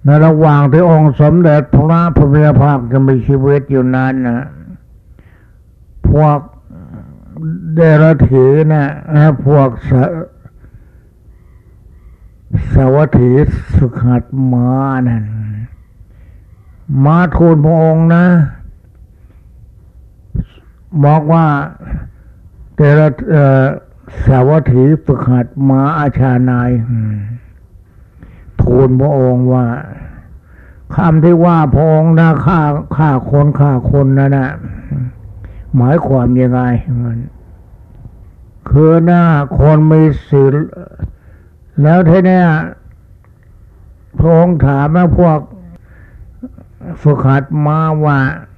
ในระหว่างที่องค์สมเด็จพระพุทธภาคจะมีชีวิตอยู่นั้นนะพวกเดรัจฉีนะพวกสวัสถีสุขัดมานั่นมาทูลพระองค์นะบอกว่าเดรัจสวัสถีสุขัดมาอาชานายทูลพระองค์ว่าคำที่ว่าพระองค์นะฆ่าคนนะหมายความยังไงคือหน้าคนมีศีลแล้วทีเนี้ยพระองค์ถามพวกฝึกหัดมาว่า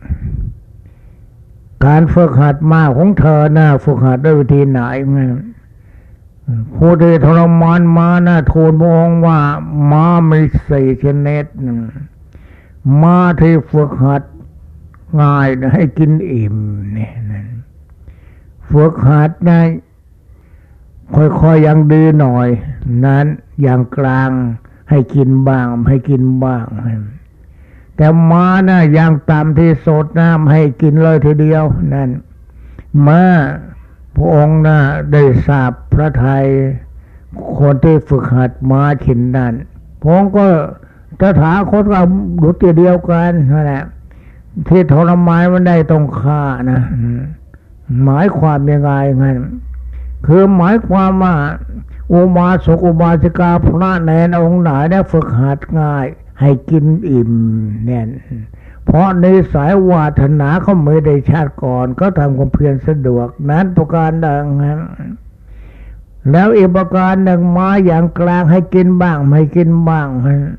การฝึกหัดมาของเธอนะฝึกหัดด้วยวิธีไหนไงผู้ที่ทรมานมานะทูลพระองค์ว่าม้ามี4 ชนิดม้าที่ฝึกหัดง่ายให้กินอิ่มเนี่ยฝึกหัดนะค่อยๆยังดีหน่อยนั้นอย่างกลางให้กินบ้างให้กินบ้างแต่ม้านะอย่างต่ำที่สุดนะให้กินเลยทีเดียวนั่นม้าพระองค์นะได้ทราบพระทัยคนที่ฝึกหัดม้าขินนั้นพระองค์ก็ตถาคตก็ดุจเดียวกันนั่นแหละที่ทรมานมันได้ต้องฆ่านะหมายความยังไงงั้นคือหมายความว่าอุบาสกอุบาสิกาพระแนนองค์ไหนได้ฝึกหัดง่ายให้กินอิ่มเนี่ยเพราะในสายวาสนาเขาไม่ได้ชาติก่อนก็ทำความเพียรสะดวกนั้นประการดังนั้นแล้วอีกประการหนึ่งมาอย่างกลางให้กินบ้างไม่กินบ้าง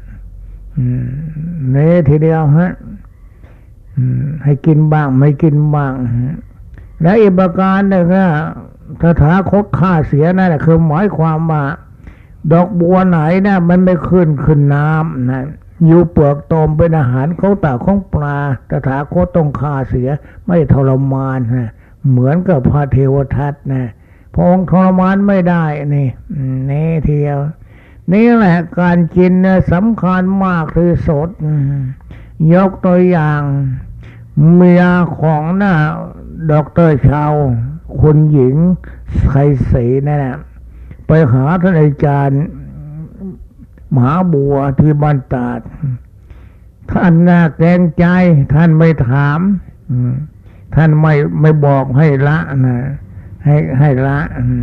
นี่ทีเดียวให้กินบ้างไม่กินบ้างแล้วอีกประการหนึ่งตถาคตฆ่าเสียนั่นแหละคือหมายความว่าดอกบัวไหนนะมันไม่ขึ้นน้ำนะอยู่เปลือกตมเป็นอาหารเขาตาของปลาตถาคตต้องฆ่าเสียไม่ทรมานนะเหมือนกับพระเทวทัตนะพระองค์ทรมานไม่ได้นี่เทียวนี่แหละการกินเนี่ยสำคัญมากที่สุดยกตัวอย่างเมียของดร.ชาวคุณหญิงไคศรีนั่นแหละไปหาท่านอาจารย์มหาบัวที่บ้านตาดท่านน่าแกรงใจท่านไม่ถามท่านไม่บอกให้ละนะให้ละ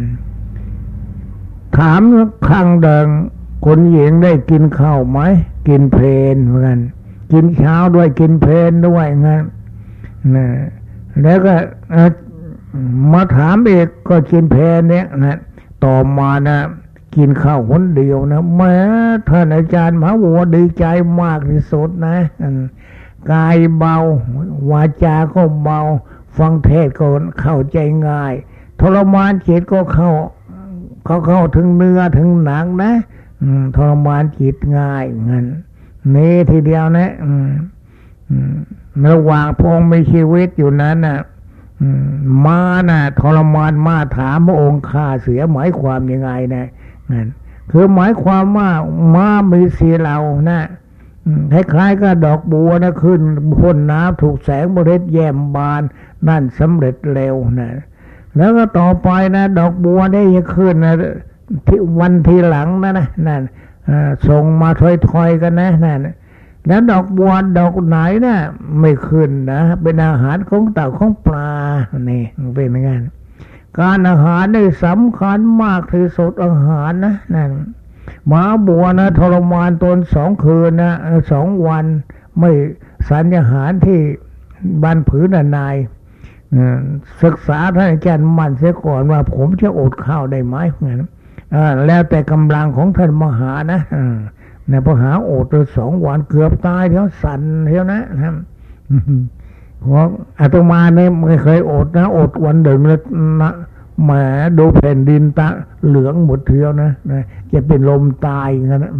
ถามครั้งเดิงคนหญิงได้กินข้าวไหมกินเพลนเหมือนกันกินเช้าด้วยกินเพลนด้วยงั้นนะแล้วก็มาถามอีกก็กินเพลนเนี่ยนะต่อมานะกินข้าวคนเดียวนะแม้ท่านอาจารย์มหาบัวดีใจมากที่สุดนะกายเบาวาจาก็เบาฟังเทศก็เข้าใจง่ายทรมานจิตก็เข้าถึงเนื้อถึงหนังนะทรมานจิตง่ายงั้นนี่ทีเดียวนะระหว่างพระองค์มีชีวิตอยู่นั้นนะม้านะทรมานม้าถามพระองค์ฆ่าเสียหมายความยังไงนะนั่นคือหมายความว่าม้ามีสีเหล่านะคล้ายๆกับดอกบัวนะขึ้นพ้นน้ำถูกแสงบริสุทธิ์แย้มบานนั่นสำเร็จเร็วนะแล้วก็ต่อไปนะดอกบัวได้ยังขึ้นนะที่วันทีหลังนั่นส่งมาถอยๆกันนะนั่นแล้วดอกบัวดอกไหนนะไม่ขึ้นนะเป็นอาหารของเต่าของปลานี่เป็นอย่างนั้นการอาหารนี่สำคัญมากที่สุดอาหารนะนั่นหมาบัวนะทรมานตน2 คืนนะ2 วันไม่สัญอาหารที่บ้านผืนนายศึกษาท่านอาจารย์มั่นเสียก่อนว่าผมจะอดข้าวได้ไหมงั้นแล้วแต่กำลังของท่านมหานะในพระหาอด2 วันเกือบตายเท่าสั่นเท่านะครับเพราะอาตมาเนี่ยไม่เคยอดนะอดวันเดิมแล้วนะแหมดูแผ่นดินตาเหลืองหมดเที่ยวนะจะเป็นลมตายงั้นนะ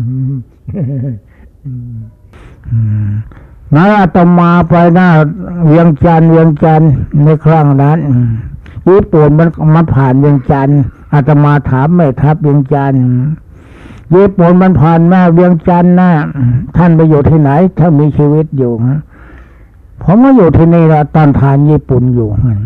นะอาตมาไปเวียงจันทร์ในครั้งนั้นญี่ปุ่นมันมาผ่านเวียงจันทร์อาตมาถามแม่ทัพเวียงจันทร์ญี่ปุ่นมันผ่านมาเวียงจันทร์นะท่านไปอยู่ที่ไหนถ้ามีชีวิตอยู่ผมก็อยู่ที่นี่ละตอนทานญี่ปุ่นอยู่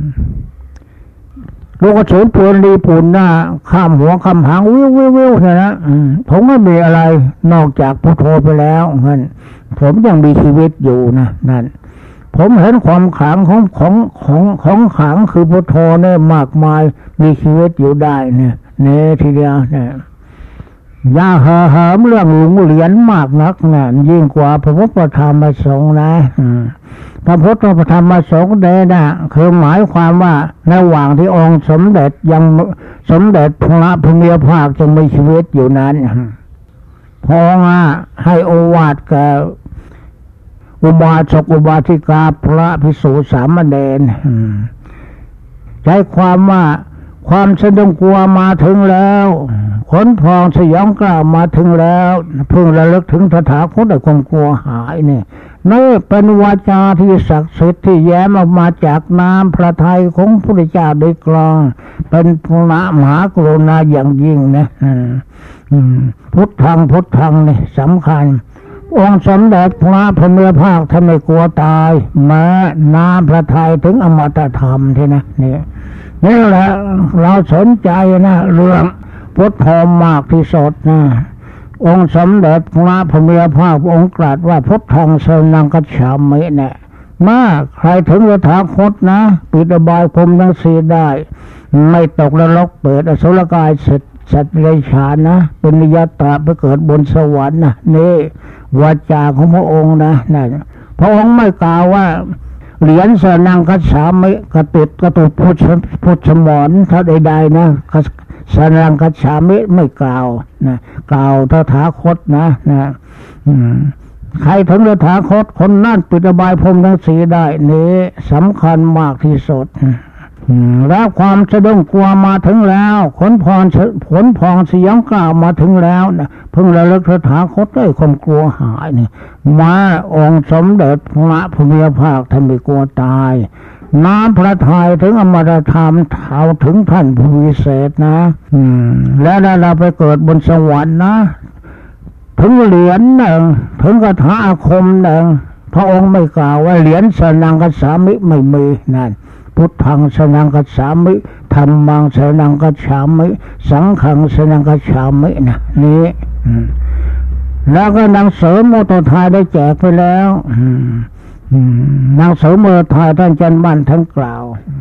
ลูกกระสุนปืนญี่ปุ่นนะข้ามหัวข้ามหางวิวนะผมไม่มีอะไรนอกจากพุทโธไปแล้วผมยังมีชีวิตอยู่นะนั่นผมเห็นความขลังของขลังคือพุทโธเนี่ยมากมายมีชีวิตอยู่ได้เนี่ยทีเดียวเนี่ยยาหาเรื่องหลงเหรียญมากนักนะยิ่งกว่าพระพุทธธรรมประสงค์นะพระพุทธธรรมประสงค์เดชนะคือหมายความว่าระหว่างที่องค์สมเด็จยังสมเด็จพระพุทธภาคจึงมีชีวิตอยู่นั้นพอให้โอวาทแก่อุบาสกอุบาสิกาพระภิกษุสามเณรใช้ความว่าความสะดุ้งกลัวมาถึงแล้วขนพองสยองกล้าวมาถึงแล้วเพิ่งระลึกถึงตถาคตแต่ความกลัวหายนี่เป็นวาจาที่ศักดิ์สิทธิ์ที่แย้มออกมาจากน้ำพระทัยของพระพุทธเจ้าโดยกลางเป็นพระมหากรุณาอย่างยิ่งนะพุทธังนี่สำคัญองค์สมเด็จพระพุทธภาคท่านไม่กลัวตายแม้น้ำพระทัยถึงอมตะธรรมที่นะนี่แหละเราสนใจนะเรื่องพุทโธมากที่สุดนะองค์สมเด็จพระพุทธภาคองค์ตรัสว่าพุทธังสรณังคัจฉามิเนี่ยมาใครถึงตถาคตนะปิดอบายภูมิทั้งสี่ได้ไม่ตกนรกเปิดอสุรกายสัตว์เดรัจฉานนะเป็นนิยตาไปเกิดบนสวรรค์นะนี่วาจาของพระองค์นะนั่นพระองค์ไม่กล่าวว่าเหรียญสรณังคัจฉามิกระตุดพุทธมรถ้าใดๆนะสรณังคัจฉามิไม่กล่าวนะกล่าวตถาคตนะใครถึงตถาคตคนนั่นปิดอบายภูมิทั้งสี่ได้นี้สำคัญมากที่สุดแล้วความสะดุ้งกลัวมาถึงแล้วขนพองสยองกล้าวมาถึงแล้วนะเพิ่งระลึกตถาคตได้ความกลัวหายนี่มาองค์สมเด็จพระพุทธภาคท่านไม่กลัวตายน้ำพระทัยถึงอมตะธรรมเท่าถึงท่านผู้วิเศษนะแล้วเราไปเกิดบนสวรรค์นะถึงเหรียญหนึ่งถึงคาถาอาคมหนึ่งพระองค์ไม่กล่าวว่าเหรียญสรณังคัจฉามิไม่มีนั่นพุทธังสรณังคัจฉามิธัมมังสรณังคัจฉามิสังฆังสรณังคัจฉามินะนี้แล้วก็หนังสือโมโตทายได้แจกไปแล้วหนังสือโมโตทายท่านจันบันทั้งกล่าว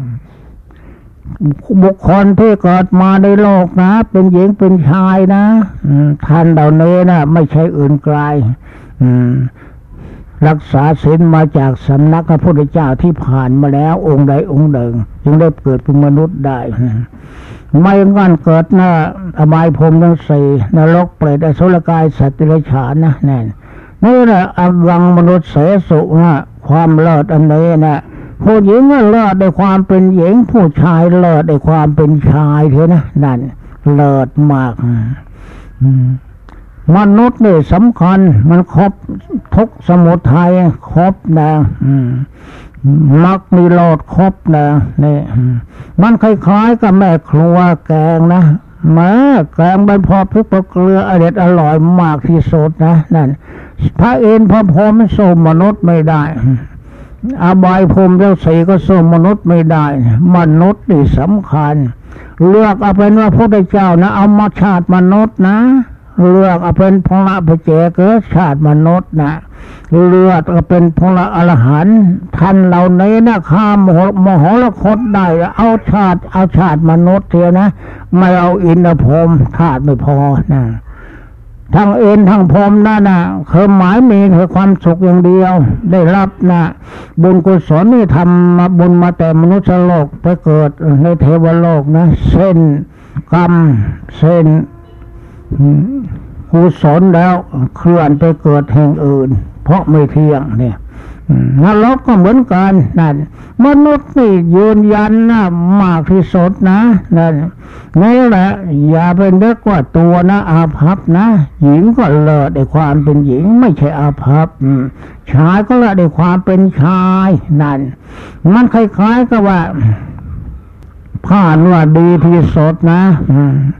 บุคคลที่เกิดมาในโลกนะเป็นหญิงเป็นชายนะท่านเหล่านี้นะไม่ใช่อื่นไกลรักษาศีลมาจากสำนักพระพุทธเจ้าที่ผ่านมาแล้วองค์ใดองค์หนึ่งจึงได้เกิดเป็นมนุษย์ได้ไม่งั้นเกิดนะอบายภูมิทั้งสี่นรกเปรตอสุรกายสัตว์เดรัจฉานนะแน่นี่แหละอวังมนุษย์เสสุนะความเลิศอันนี้นะผู้หญิงก็เลิศในความเป็นหญิงผู้ชายเลิศในความเป็นชายเท่านะนั่นเลิศมากมนุษย์นี่สำคัญมันครบทุกสมุทัยครบนะมรรคนิโรธครบนะนี่มันคล้ายๆกับแม่ครัวแกงนะแกงเป็นพอพริกเกลืออร่อยมากที่สุดนะนั่นพระเอ็นพระพรหมสู้มนุษย์ไม่ได้อบายภูมิทั้งสี่ก็สู้มนุษย์ไม่ได้มนุษย์นี่สำคัญเลือกเอาเป็นว่าพระพุทธเจ้านะเอามาชาติมนุษย์นะเลือกเอาเป็นพระพเจเกิดชาติมนุษย์นะเลือกเอาเป็นพระอรหันต์ท่านเหล่านี้นะข้ามมโหฬคตได้เอาชาติมนุษย์เถอะนะไม่เอาอินทร์พรหมธาตุไม่พอนะทั้งเอ็นทั้งพรหมนั่นนะคือหมายมีคือความสุขอย่างเดียวได้รับนะบุญกุศลนี่ทำมาบุญมาแต่มนุษย์โลกไปเกิดในเทวโลกนะเส้นกรรมเส้นกุศลแล้วเคลื่อนไปเกิดแห่งอื่นเพราะไม่เที่ยงเนี่ยนรกก็เหมือนกันนั่นมนุษย์นี่ยืนยันนะมากที่สุดนะนั่นนี่แหละอย่าเป็นเด็กว่าตัวนะอาภัพนะหญิงก็เลิศในความเป็นหญิงไม่ใช่อาภัพชายก็เลิศในความเป็นชายนั่นมันคล้ายๆกับว่าผ่านว่าดีที่สุดนะ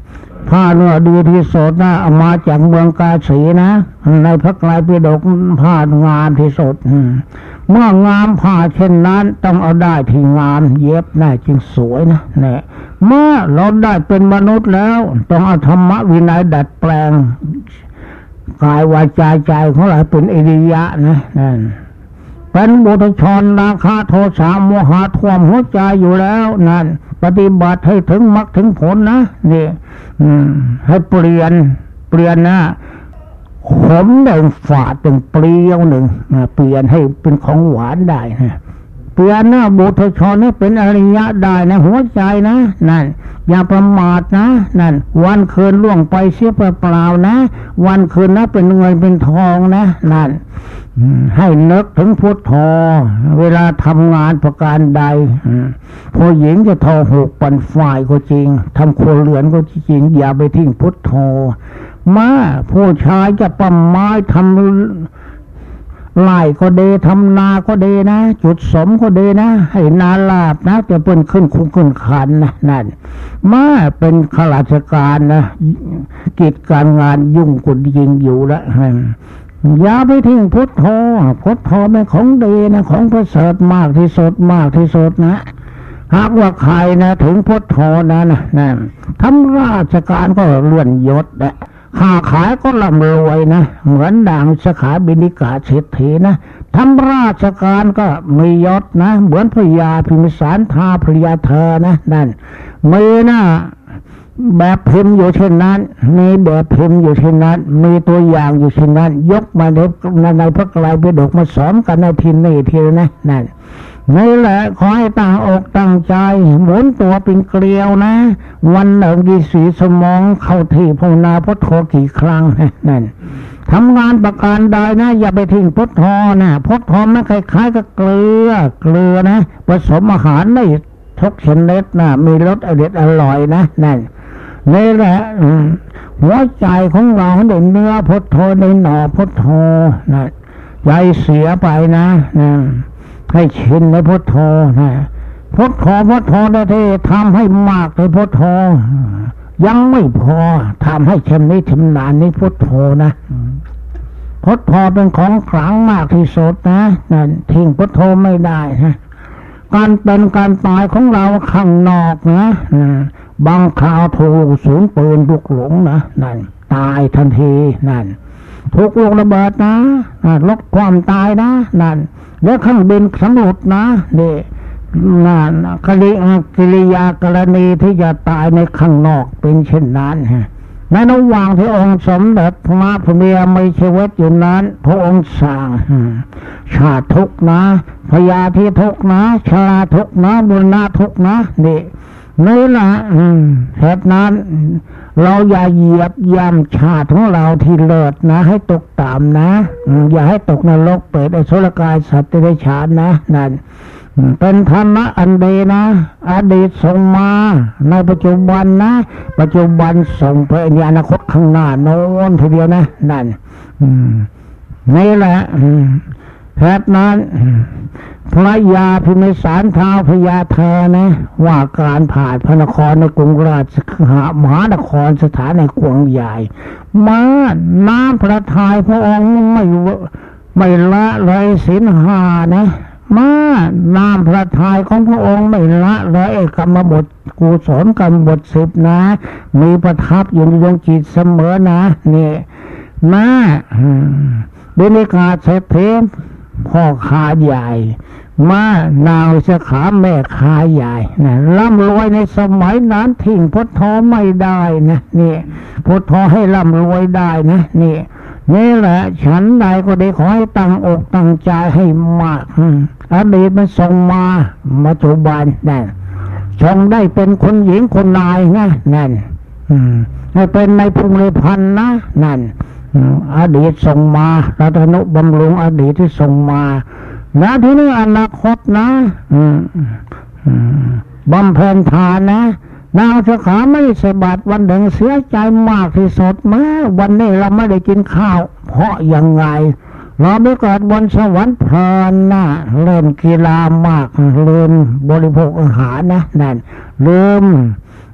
ผ้าเนื้อดีที่สุดนะเอามาจากเมืองกาสีนะในพระไตรปิฎกผ้างามที่สุดเมื่องามผ้าเช่นนั้นต้องเอาได้ที่งามเย็บได้จึงสวยนะเนี่ยเมื่อเราได้เป็นมนุษย์แล้วต้องเอาธรรมวินัยดัดแปลงกายวาจาใจของเราเป็นอริยะนะนั่นเป็นบุตรชนราคะโทสะโมหะท่วมหัวใจอยู่แล้วนั่นปฏิบัติให้ถึงมรรคถึงผลนะนี่ให้เปลี่ยนนะขมหนึ่งฝาดหนึ่งเปรี้ยวหนึ่งเปลี่ยนให้เป็นของหวานได้นะเปลี่ยนนะบุตรชนนี่เป็นอริยะได้นะหัวใจนะนั่นอย่าประมาทนะนั่นวันคืนล่วงไปเสียเปล่าๆนะวันคืนนะเป็นเงินเป็นทองนะนั่นให้นึกถึงพุทโธเวลาทำงานประการใดผู้หญิงจะทอหกปันฝ่ายก็จริงทำครัวเรือนก็จริงอย่าไปทิ้งพุทโธมาผู้ชายจะปั้มไม้ทำไร่ก็ดีทำนาก็ดีนะจุดสมก็ดีนะให้นาลาบนะจะเป็นขึ้นคุ้มขึ้นขันนะนั่นมาเป็นข้าราชการนะกิจการงานยุ่งกุดยิงอยู่แล้วอย่าไปทิ้งพุทโธเป็นของดีนะของประเสริฐมากที่สุดนะหากว่าใครนะถึงพุทโธนะทำราชการก็เลื่อนยศนะค้าขายก็ร่ำรวยนะเหมือนดังสขาบิณิกาเศรษฐีนะทำราชการก็มียศนะเหมือนพญาพิมพิสารทาพญาเธอนะนั่นมีนะแบบพิมพ์อยู่เช่นนั้นมีแบบพิมพ์อยู่เช่นนั้นมีตัวอย่างอยู่เช่นนั้นยกมาในพระไตรปิฎกมาสอนกันในทีนี้ทีนะนั่นนี่แหละขอให้ตั้งอกตั้งใจหมุนตัวเป็นเกลียวนะวันหนึ่งดีสีสมองเข้าที่ภาวนาพุทโธกี่ครั้งนั่นทำงานประการใดนะอย่าไปทิ้งพุทโธนะพุทโธมันคล้ายๆกับเกลือนะผสมอาหารได้ทุกชนิดนะมีรสอร่อยนะนั่นนี่แหละหัวใจของเราได้เนื้อพุทโธได้หน่อพุทโธนะใจเสียไปนะให้ชินในพุทโธนะพุทโธได้ที่ทำให้มากในพุทโธยังไม่พอทำให้ชำนาญในพุทโธนะพุทโธเป็นของขลังมากที่สุดนะนั่นทิ้งพุทโธไม่ได้นะการเป็นการตายของเราข้างนอกนะบางคราวถูกศูนย์ปืนลูกหลงนะนั่นตายทันทีนั่นถูกลูกระเบิดนะลดความตายนะนั่นแล้วเครื่องบินสำรวจนะนี่นั่นกิริยากรณีที่จะตายในข้างนอกเป็นเช่นนั้นในระหว่างที่องค์สมเด็จพระพุทธเจ้าไม่เชวตอยู่นั้นพระองค์สั่งชาติทุกนะพยาธิทุกนะชราทุกนะบุญนาทุกนะนี่แหละเหตุนั้นเราอย่าเหยียบย่ำชาติของเราที่เลิศนะให้ตกต่ำนะอย่าให้ตกนรกเปรตอสุรกายสัตว์เดรัจฉานนะนั่นเป็นธรรมะอันดีนะอดีตส่งมาในปัจจุบันนะปัจจุบันส่งไปในอนาคตข้างหน้าโน้นทีเดียวนะนั่นนี่แหละเหตุนั้นพระยาพิมพิสารท้าวพญาเธอนะว่าการผ่านพระนครในกรุงราชมหานครสถานในกวงใหญ่มาน้ำพระทัยพระองค์ไม่ละเลยศีลห้านะมาน้ำพระทัยของพระองค์ไม่ละเลยกรรมบทกุศลกรรมบท10นะมีประทับอยู่ในดวงจิตเสมอนะนี่นะเบญกาเศรษฐีพ่อค้าใหญ่มานางสขาแม่ค้าใหญ่นะร่ำรวยในสมัยนั้นทิ้งพุทโธไม่ได้นะนี่พุทโธให้ร่ำรวยได้นะนี่แหละฉันใดก็ได้ขอให้ตั้งอกตั้งใจให้มากอดีตมันส่งมาปัจจุบันนั่นชงได้เป็นคนหญิงคนนายนะนั่นให้เป็นในภูมิพันธ์นะนั่นอดีตส่งมารัตนุบำรุงอดีตที่ส่งมานะที่นี่อนาคตนะบำเพ็ญทานนะนางสขาไม่ใส่บาตรวันหนึ่งเสียใจมากที่สุดมาวันนี้เราไม่ได้กินข้าวเพราะยังไงเราไปเกิดบนสวรรค์เพลินนะเล่นกีฬามากลืมบริโภคอาหารนะนั่นลืม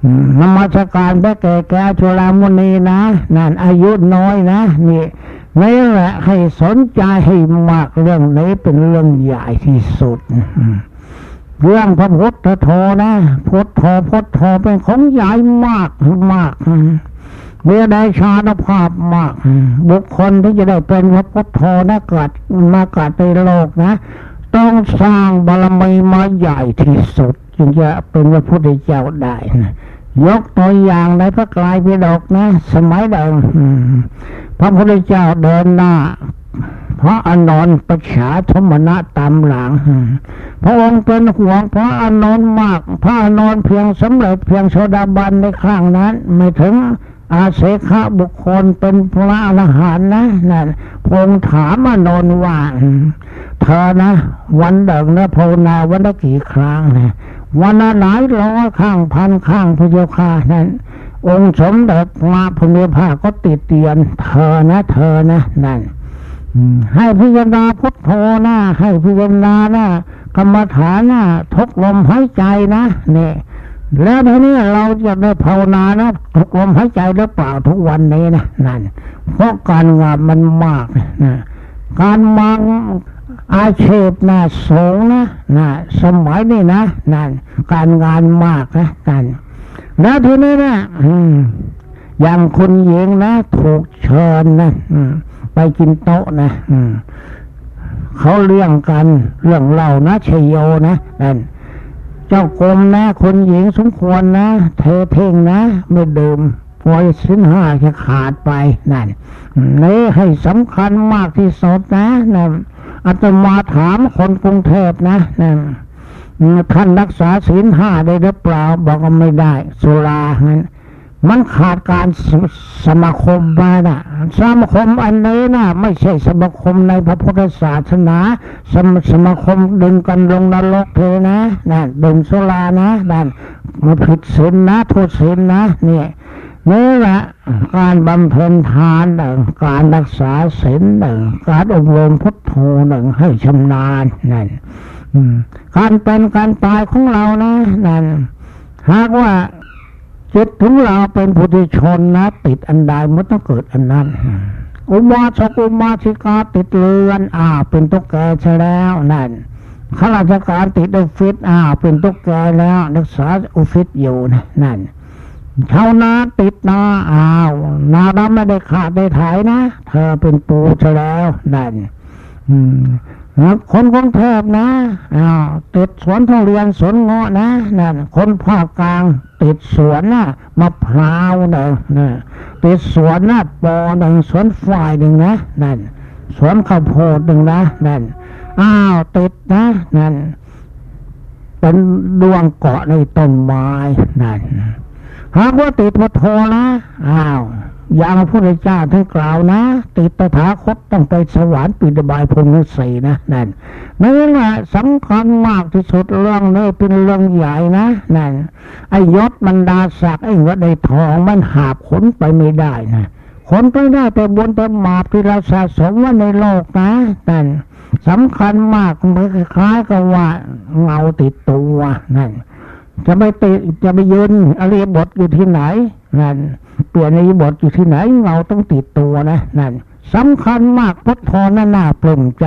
นมัสการพระแก่จุฬามณีนะนั่นอายุน้อยนะนี่แหละให้สนใจให้มากเรื่องนี้เป็นเรื่องใหญ่ที่สุดเรื่องพระพุทธโธนะพุทโธเป็นของใหญ่มากเมื่อได้ฌานภาพมากบุคคลที่จะได้เป็นพระพุทโธนะเกิดในโลกนะต้องสร้างบารมีมาใหญ่ที่สุดจึงจะเป็นพระพุทธเจ้าได้นะยกตัวอย่างในพระไตรปิฎกนะสมัยเดิมพระพุทธเจ้าเดินหน้าพระอานนท์ประชาธมนะตามหลังพระองค์เป็นห่วงพระอานนท์มากพระอานนท์เพียงสำเร็จเพียงโสดาบันในครั้งนั้นไม่ถึงอาเสขะบุคคลเป็นพระอรหันต์นะนั่นพระองค์ถามอานนท์ว่าเธอนะวันเดิมนะภาวนาวันละกี่ครั้งนะวันละหลายร้อยข้างพันข้างพระเจ้าค่ะนั้นองค์สมเด็จพระพุทธภาก็ติดเตียนเธอนะนั่นให้พิจารณาพุทโธนะให้พิจารณานะกรรมฐานนะทุกลมหายใจนะเนี่ยแล้วทีนี้เราจะได้ภาวนานะทุกลมหายใจหรือเปล่าทุกวันนี้นะนั่นเพราะการงานมันมากนะการมังอาชีพนะสูงนะสมัยนี้นะนั่นการงานมากนะกันแล้วทีนี้นะอย่างคุณหญิงนะถูกเชิญนะไปกินโต๊ะนะเขาเรื่องกันเรื่องเล่านะชัยโยนะนั่นเจ้ากรมนะคุณหญิงสมควรนะเทเพ่งนะไม่ดื่มปล่อยสินห้าจะขาดไปนั่นนี่ให้สำคัญมากที่สุดนะนั่นอาตมาถามคนกรุงเทพนะนั่นท่านรักษาศีลห้าได้หรือเปล่าบอกว่าไม่ได้สุรางั้นมันขาดการสมาคมมานะสมาคมอันนี้นะไม่ใช่สมาคมในพระพุทธศาสนาสมาคมดึงกันลงนรกเลยนะนั่นดื่มสุรานะนั่นมาผิดศีลนะโทษศีลนะเนี่ยนี่แหละการบำเพ็ญทานหนึ่งการรักษาศีลหนึ่งการอบรมพุทโธหนึ่งให้ชำนาญนั่นการเป็นการตายของเรานะนั่นหากว่าจิตของเราเป็นปุถุชนนะติดอันใดมันต้องเกิดอันนั้นอุบาสกอุบาสิกาติดเรือนเป็นตุ๊กแกใช่แล้วนั่นข้าราชการติดออฟฟิศเป็นตุ๊กแกแล้วรักษาออฟฟิศอยู่นะนั่นชาวนาติดนานาดำไม่ได้ขาดได้ถ่ายนะเธอเป็นปูใช่แล้วนั่นคนกรุงเทพนะติดสวนทุเรียนสวนเงาะนะนั่นคนภาคกลางติดสวนนะมะพร้าวนะติดสวนนะปอหนึ่งสวนฝ่ายหนึ่งนะนั่นสวนข้าวโพดหนึ่งนะนั่นติดนะนั่นเป็นดวงเกาะในต้นไม้นั่นหากว่าติดพุทโธนะอย่างพระพุทธเจ้าท่านกล่าวนะติดตถาคตต้องไปสวรรค์ปิฎบายพรหมสีนะนั่นแหละสำคัญมากที่สุดเรื่องนี้เป็นเรื่องใหญ่นะนั่นไอ้ยศบรรดาศักดิ์ไอ้วัดไอ้ทองมันหาบขนไปไม่ได้นะขนไปได้แต่บุญแต่บาปที่เราสะสมไว้ในโลกนะนั่นสำคัญมากเหมือนคล้ายกับว่าเงาติดตัวนั่นจะไปยืนอริยบทอยู่ที่ไหนนั่นเปลี่ยนอริยบทอยู่ที่ไหนเราต้องติดตัวนะนั่นสำคัญมากพุทโธน่าปลื้มใจ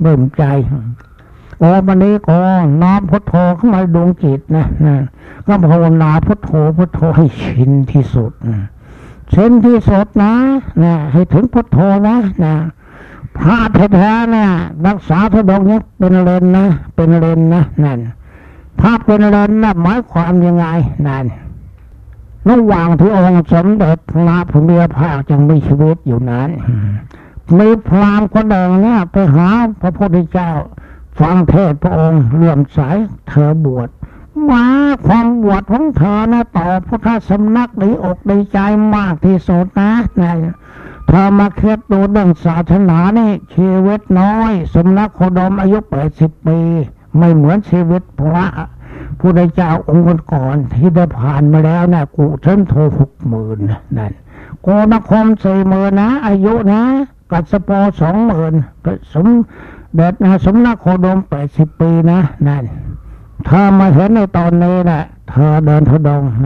วันนี้ก็น้อมพุทโธเข้ามาดวงจิตนะก็ภาวนาพุทโธให้ชินที่สุดนะให้ถึงพุทโธนะพระแท้ๆนะรักษาทุดงนี้เป็นเลนนะนั่นภาพเป็นเลนนะหมายความยังไงนั่นระหว่างที่องค์สมเด็จพระพุทธภาคยังมีชีวิตอยู่นั้นมีพราหมณ์คนหนึ่งนะไปหาพระพุทธเจ้าฟังเทศพระองค์เลื่อมใสเธอบวชมาความบวชของเธอนะต่อพุทธสำนักดีอกดีใจมากที่สุดนะเธอมาเคล็ดดูเรื่องศาสนานี่ชีวิตน้อยสำนักโคดมอายุ80 ปีไม่เหมือนชีวิตพระพุทธเจ้าองค์ก่อนที่ได้ผ่านมาแล้วนะกุเทนโท60,000นั่นโกนคม40,000นะอายุนะกัสปอ20,000สมเด็จนะสมนักโคดม80 ปีนะนั่นเธอมาเห็นในตอนนี้นะเธอเดินทุดงนะ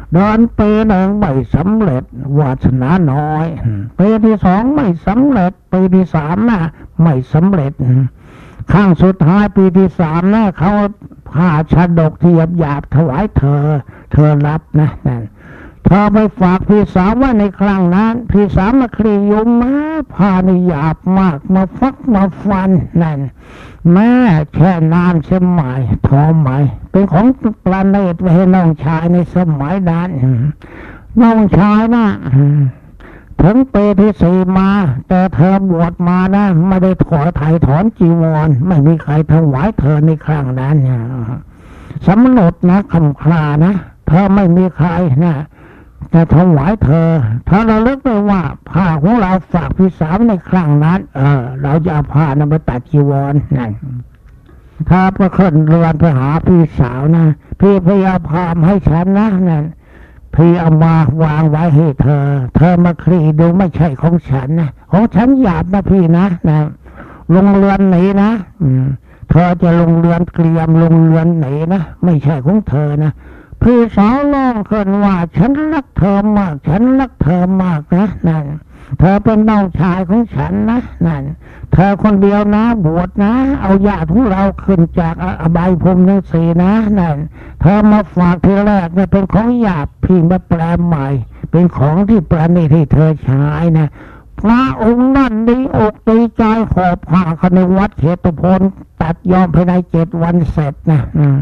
เดินปีหนึ่งไม่สำเร็จวาสนาน้อยปีที่สองไม่สำเร็จปีที่สามนะไม่สำเร็จครั้งสุดท้ายปีที่สามนะเขาผ้าชาดกที่หยาบถวายเธอรับนะนั่นเธอไปฝากพี่สาวว่าในครั้งนั้นพี่สาวมาคลียุมมาผ้านี่หยาบมากมาฟักมาฟันนั่นแม่แค่น้ำเชื่อมไหมทอไหมเป็นของปลาเนตรไว้ให้น้องชายในสมัยนั้นน้องชายนะถึงปีที่สี่มาแต่เธอบวชมานะไม่ได้ถอยไถ่ถอนจีวรไม่มีใครถวายเธอในครั้งนั้นสำนดนะคำคลานะเธอไม่มีใครนะแต่ถวายเธอเราเลิกได้ว่าผ้าของเราฝากพี่สาวในครั้งนั้นเราจะเอาผ้านั้นมาตัดจีวรนั่นถ้าประขึ้นเรือนไปหาพี่สาวนะพี่พยายามพามให้ฉันนะนั่นพี่เอามาวางไว้ให้เธอมาคลี่ดูไม่ใช่ของฉันนะของฉันหยาบนะพี่นะลงเรือนไหนนะเธอจะลงเรือนเกลียมลงเรือนไหนนะไม่ใช่ของเธอนะพี่สาวร้องขึ้นว่าฉันรักเธอมากฉันรักเธอมากนะนั่นเธอเป็นน้องชายของฉันนะนั่นเธอคนเดียวนะบวชนะเอาญาติของเราขึ้นจากอบายภูมิทั้งสี่นะนั่นเธอมาฝากทีแรกเนี่ยเป็นของหยาบพี่มาแปลใหม่เป็นของที่ประณีตที่เธอใช้นะพระองค์นั่นดีอกดีใจหอบผ้าเข้าในวัดเขตพลตัดยอมภายใน7 วันเสร็จนะ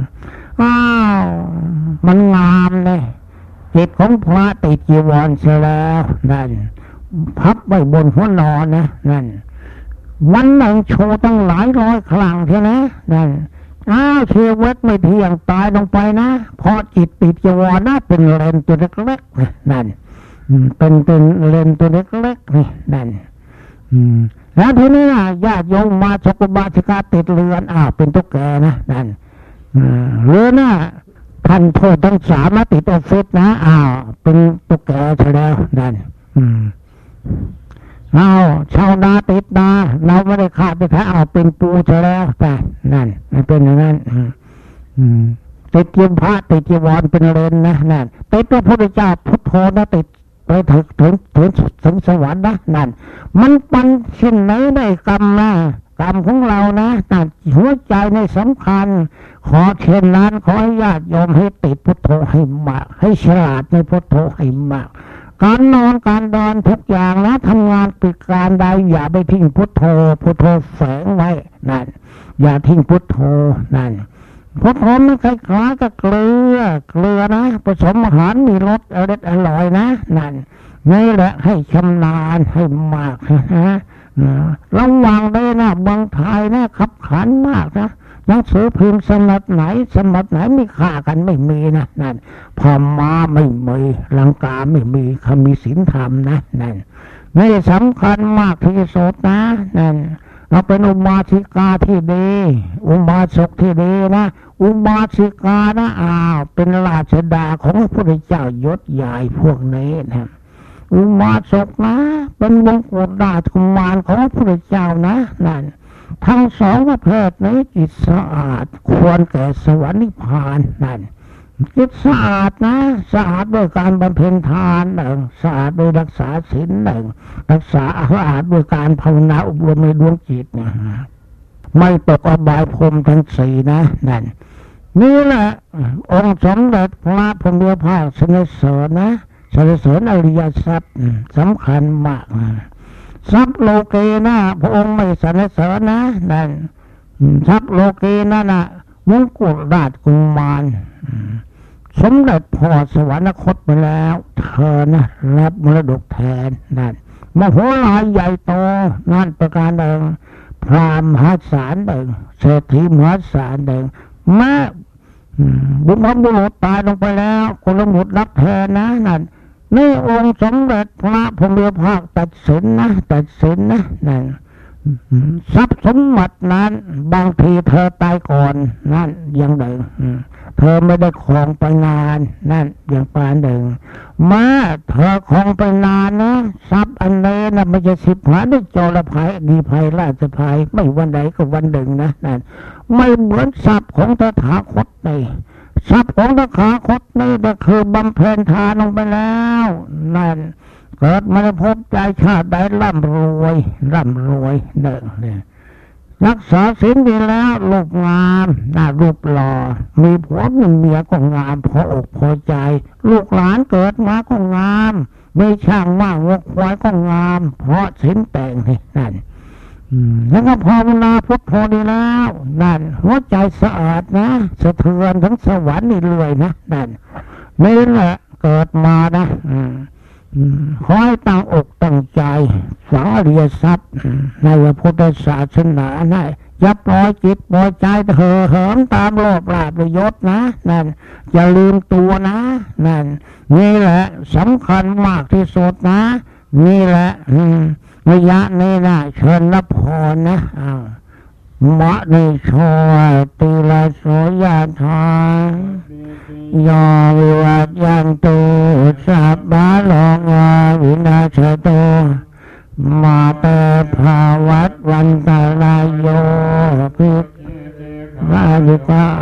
มันงามเลยจิตของพระติดจีวรเสียแล้วนั่นพับไว้บนหัวนอนนะนั่นวันหนึ่งโชว์ตั้งหลายร้อยครั้งใช่ไหมนั่นชีวิตไม่เที่ยงตายลงไปนะเพราะจิตติดจีวรนะเป็นเลนตัวเล็กๆนั่นเป็นเลนตัวเล็กๆนี่นั่นแล้วทีนี้นะญาติโยมมาชกบาชิกาติดเรือนเป็นตุ๊กแกนะนั่นหรือนะท่านโทษทั้งสามมาติดออฟฟิศนะเป็นตุ๊กแกใช่แล้วนั่นชาวนาติดนาเราไม่ได้ขาดไปแท้เป็นปูใช่แล้วแต่นั่นเป็นอย่างนั้นติดจีวรติดจีวรเป็นเลนนะนั่นติดพระพุทธเจ้าพุทโธนะติดไปถึงสวรรค์นะนั่นมันปันเช่นไหนได้กรรมนะกรรมของเรานะแต่หัวใจในสำคัญขอเช่นนั้นขอให้ญาติโยมให้ติดพุทโธให้มากให้ฉลาดในพุทโธให้มากการนอนการเดินทุกอย่างนะทำงานปิดการใดอย่าไปทิ้งพุทโธแฝงไว้นั่นอย่าทิ้งพุทโธนั่นพุทโธมันคล้ายๆกับเกลือนะผสมอาหารมีรสอร่อยนะนั่นนี่แหละให้ชำนาญให้มากนะระวังได้นะบางไทยนะขับขันมากนะหนังสือพิมพ์สมัดไหนไม่ฆ่ากันไม่มีนะนั่นพม่าไม่มีลังกาไม่มีเขามีศีลธรรมนะนั่นนี่สำคัญมากที่สุดนะนั่นเราเป็นอุบาสิกาที่ดีอุบาสกที่ดีนะอุบาสิกานะเป็นราชดาของพระพุทธเจ้ายศใหญ่พวกนี้นะอุบาสกนะเป็นมงกุฎราชกุมารของพระพุทธเจ้านะนั่นทั้งสองประเภทนี้จิตสะอาดควรแก่สวรรค์นิพพานนั่นจิตสะอาดนะสะอาดด้วยการบำเพ็ญทานสะอาดโดยรักษาศีลรักษาสะอาดด้วยการภาวนาอบรมในดวงจิตนะไม่ตกอบายภูมิทั้งสี่นะนั่นนี่แหละองค์สมเด็จพระพุทธภาคสรรเสริญนะสรรเสริญอริยทรัพย์สำคัญมากทรัพย์โลเกนะพระองค์ไม่สรรเสริญนะนั่นทรัพย์โลเกนะมงกุฎราชกุมารสมเด็จพ่อสวรรคตไปแล้วเธอนะรับมรดกแทนนั่นมโหฬารใหญ่โตนั่นประการหนึ่งพราหมณ์มหาศาลหนึ่งเศรษฐีมหาศาลหนึ่งแม่บุญบุรุษตายลงไปแล้วคนละหมดรับแทนนะนั่นนี่องค์สมเด็จพระพุทธภาคตัดสินนะนั่นทรัพย์สมบัตินั้นบางทีเธอตายก่อนนั่นอย่างหนึ่งเธอไม่ได้ครองไปนานนั่นอย่างปานหนึ่งมาเธอครองไปนานนะทรัพย์อันนี้นะไม่จะสิบหาด้วยโจรภัยดีภัยราชภัยไม่วันใดก็วันหนึ่งนะนั่นไม่เหมือนทรัพย์ของตถาคตเลยทรัพย์ของตถาคตนี่ก็คือบำเพ็ญทานลงไปแล้วนั่นเกิดมาในภพใจชาติใดร่ำรวยเด้อเนี่ยรักษาศีลดีแล้วรูปงามหน้ารูปหล่อมีผัวมีเมียก็งามพออกพอใจลูกหลานเกิดมาก็งามมีช่างมากวัวควายก็งามเพราะศีลแต่งนี่นั่นแล้วก็ภาวนาพุทโธดีแล้วนั่นหัวใจสะอาดนะสะเทือนทั้งสวรรค์นี่รวยนะนั่นนี่แหละเกิดมานะขอให้ตั้งอกตั้งใจฝังอริยทรัพย์ในพระพุทธศาสนานะอย่าปล่อยจิตปล่อยใจเห่อเหิมตามโลภลาภยศนะนั่นอย่าลืมตัวนะนั่นนี่แหละสำคัญมากที่สุดนะนี่แหละระยะนี้นะเชิญรับพรนะมะนิโชติลาโสยะธายาวิวัตยันตุสัพพะโลกาวินาศโตมาเตภาวัตวันตรายโยภิกขายุกา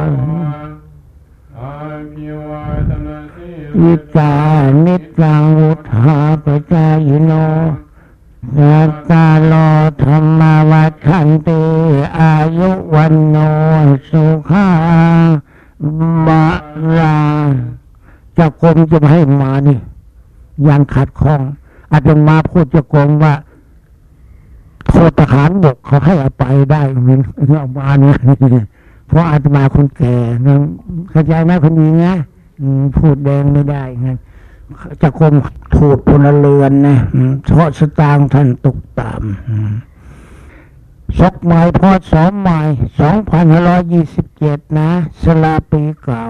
วิจานิจังวุฒาปจายโนยัตตาโลธรรมวัฏขันติอายุวันโนสุขังบาราเจ้ากรมจะมาให้มานี่ยังขัดข้องอาจจะมาพูดเจ้ากรมว่าโทษทหารบกเขาให้อภัยได้เหมือนเอามาเนี่ยเพราะอาตมาคนแก่นะเข้าใจไหมคนนี้นะพูดแดงไม่ได้งั้นจะกรมถูกพลเรือนนะเพราะสตางค์ท่านตกต่ำศกใหม่พศใหม่2527นะสลาปีเก่า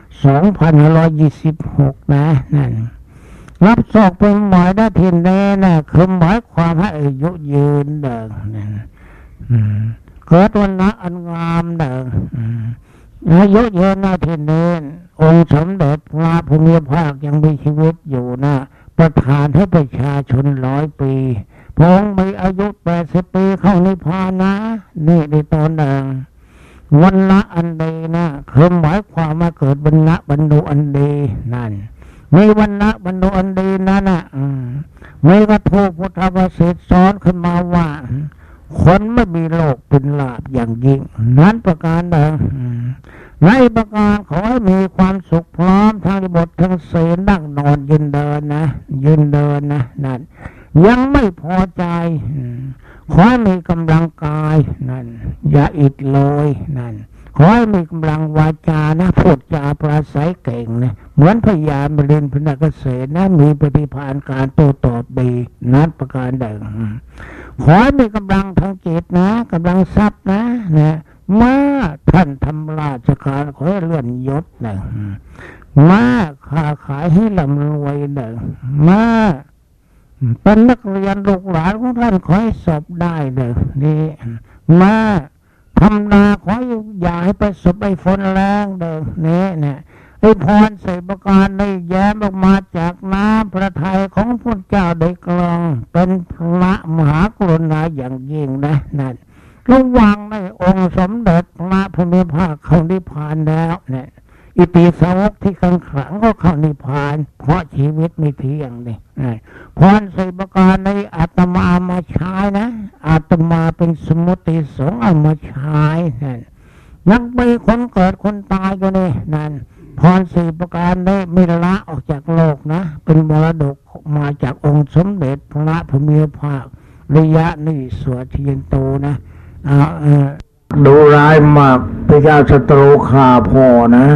2526นะนั่นรับศกเป็นหมายได้ทีแน่นะคือหมายความให้อายุยืนเดิมนั่นเกิดวันนะอันงามเดิมอายุยืนนาทีเน้นองค์สมเด็จพระพุทธภาคยังมีชีวิตอยู่นะประทานให้ประชาชน100 ปีพระองค์มีอายุ80 ปีเข้านิพพานนะนี่ในตอนหนึ่งวันละอันดีนะคือหมายความมาเกิดวันละบรรลุอันดีนั่นมีวันละบรรลุอันดีนั่นนะมีกระทูกพุทธภาษิตสอนขึ้นมาว่าคนไม่มีโลกเป็นลาภอย่างยิ่งนั้นประการใดในประการขอให้มีความสุขพร้อมทั้งบททั้งศีลนั่งนอนยืนเดินนะนั่นยังไม่พอใจขอให้มีกำลังกายนั่นอย่าอิดโรยนั่นขอให้มีกำลังวาจานะพูดจาปราศัยเก่งนะเหมือนพญามรินทร์พนเกษตรนะมีปฏิภาณการโต้ตอบดีนั้นประการใดขอให้มีกำลังทางจิตนะกำลังทรัพย์นะเมื่อท่านทำราชการขอให้เลื่อนยศนะมาค้าขายให้ร่ำรวยนะมาเป็นนักเรียนลูกหลานของท่านขอให้สอบได้เลยนี่มาทำนาขออย่าให้ประสบไอ้ฝนแรงเลยนี่เนี่ยไอ้พรใส่ประการในแย้มออกมาจากน้ำพระทัยของพระเจ้าได้กลองเป็นพระมหากรุณาอย่างยิ่งนะนั่นระวังในองค์สมเด็จพระพุทธภาคเข้านิพพานแล้วเนี่ยอิติสาวกที่ขังขังก็เข้านิพพานเพราะชีวิตไม่เที่ยงนี่พรใส่ประการในอาตมามาใช้นะอาตมาเป็นสมุติสงฆ์เอามาใช้นั่นยังมีคนเกิดคนตายอยู่นี่นั่นพรสี่ประการได้ไม่ละออกจากโลกนะเป็นมรดกมาจากองค์สมเด็จพระพุทธภาคระยะนี้สวดเทียนโตนะดูร้ายมากพระเจ้าศัตรูฆ่าพ่อนะ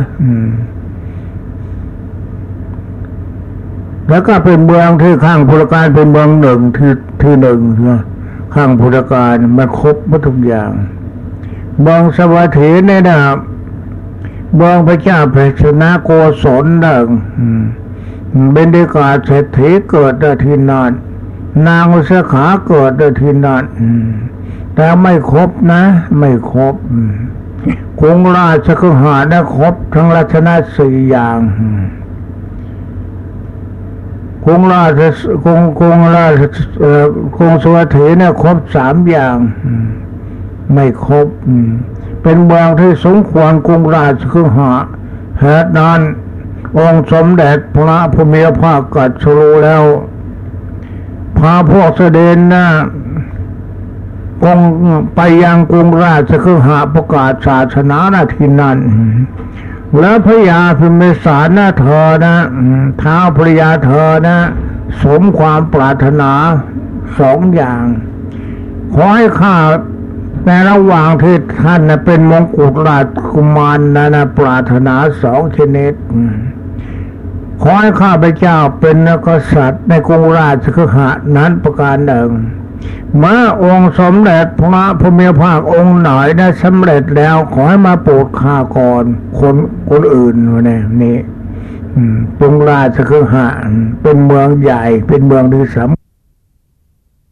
แล้วก็เป็นเมืองที่ข้างพุทธการเป็นเมืองหนึ่งที่หนึ่งข้างพุทธการมันครบหมดทุกอย่างเมืองสวัสดีเนี่ยนะเมืองพระเจ้าเพชรนาโกศลดังเป็นเดกาเศรษฐีเกิดได้ที่นั่นนางอุษขาเกิดได้ที่นั่นแต่ไม่ครบนะไม่ครบกรุงราชคฤหาสน์ได้ครบทั้งราชนา4 อย่างกรุงสวัสดีเนี่ยครบ3 อย่างไม่ครบเป็นเมืองที่สมควรกรุงราชคฤหาสน์เหตุนั้นองค์สมเด็จพระผู้มีพระภาคตรัสรู้แล้วพาพวกเสด็จนะกงไปยังกรุงราชคฤห์ประกาศศาสนาณที่นั้นแล้วพระยาพิมพิสารนะเธอนะท้าวภริยาเธอนะสมความปรารถนาสองอย่างขอให้ข้าในระหว่างที่ท่านเป็นมงกุฎราชกุมารนะปรารถนาสองชนิดขอให้ข้าพเจ้าเป็นกษัตริย์ในกรุงราชคฤห์นั้นประการหนึ่งเมื่อองค์สมเด็จพระผู้มีพระภาคองค์ไหนได้สำเร็จแล้วขอให้มาโปรดข้าก่อนคนอื่นเนี่ยนี่กรุงราชคฤห์เป็นเมืองใหญ่เป็นเมืองที่สำ